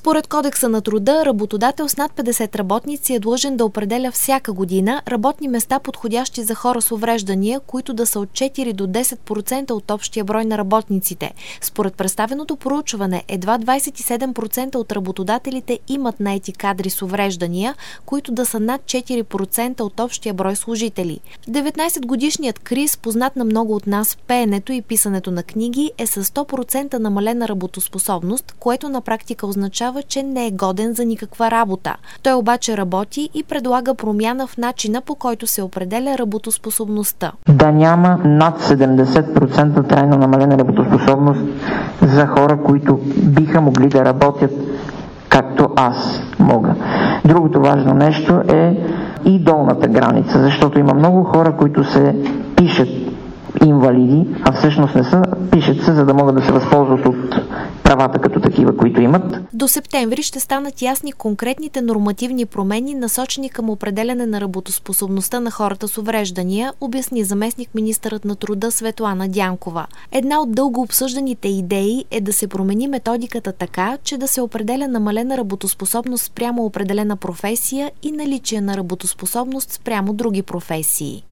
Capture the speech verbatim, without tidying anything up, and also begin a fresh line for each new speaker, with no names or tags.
Според Кодекса на труда, работодател с над петдесет работници е длъжен да определя всяка година работни места, подходящи за хора с увреждания, които да са от четири до десет процента от общия брой на работниците. Според представеното проучване, едва двадесет и седем процента от работодателите имат наети кадри с увреждания, които да са над четири процента от общия брой служители. деветнадесетгодишният Крис, познат на много от нас, пеенето и писането на книги, е със сто процента намалена работоспособност, което на практика означава, че не е годен за никаква работа. Той обаче работи и предлага промяна в начина, по който се определя работоспособността.
Да няма над седемдесет процента трайно намалена работоспособност за хора, които биха могли да работят както аз мога. Другото важно нещо е и долната граница, защото има много хора, които се пишат инвалиди, а всъщност не са, пишат се, за да могат да се възползват от правата като такива, които имат.
До септември ще станат ясни конкретните нормативни промени, насочени към определяне на работоспособността на хората с увреждания, обясни заместник-министърът на труда Светлана Дянкова. Една от дълго обсъжданите идеи е да се промени методиката така, че да се определя намалена работоспособност спрямо определена професия и наличие на работоспособност спрямо други професии.